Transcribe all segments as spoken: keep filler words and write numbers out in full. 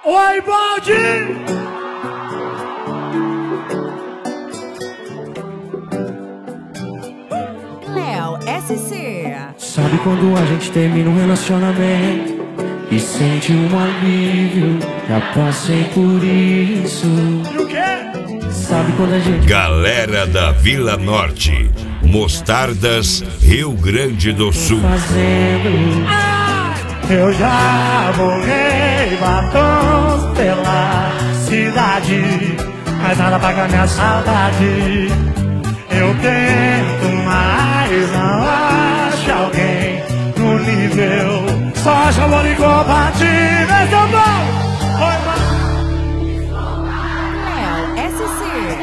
Oi, Baldi! Léo S C. Sabe quando a gente termina um relacionamento e sente um alívio? Já passei por isso. E o quê? Sabe quando a gente... Galera da Vila Norte, Mostardas, Rio Grande do Sul. Fazendo... Ah! Eu já borrei batons pela cidade, mas nada paga minha saudade. Eu tento, mas não acho alguém no nível. Só acho amor incompatível. Esse é o bom! Oi, Léo S C.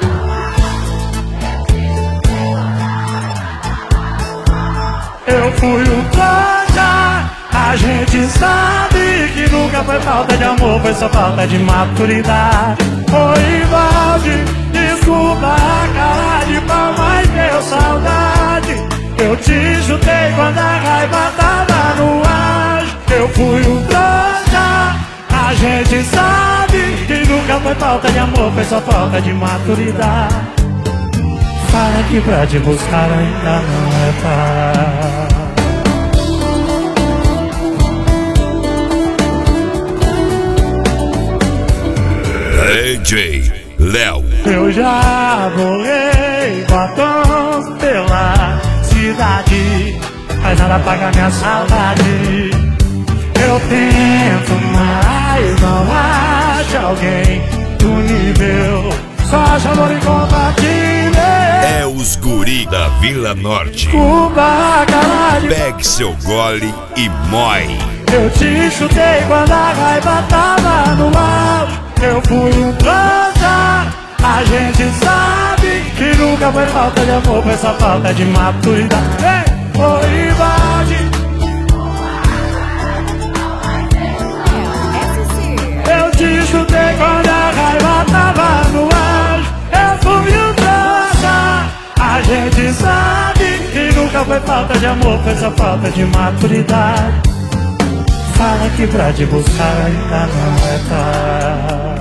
eu fui o trouxa. A gente sabe que nunca foi falta de amor, foi só falta de maturidade. Oi, Valde, desculpa a cara de pau, mas deu saudade. Eu te chutei quando a raiva tava no ar. Eu fui o trouxa. A gente sabe que nunca foi falta de amor, foi só falta de maturidade. Fala que pra te buscar ainda não é tarde. D J Léo. Eu já borrei batons pela cidade, mas nada paga minha saudade. Eu tento, mas não acho alguém do nível. Só acho amor incompatível. É os guri da Vila Norte. Cuba, caralho. Pegue seu gole e mói. Eu te chutei quando a raiva tava no auge. Eu fui um trouxa. A gente sabe que nunca foi falta de amor, foi só falta de maturidade. Ei, oi, Valde. Léo S C. Eu te chutei quando a raiva tava no auge. Eu fui um trouxa. A gente sabe que nunca foi falta de amor, foi só falta de maturidade. Fala que pra te buscar ainda não é tarde.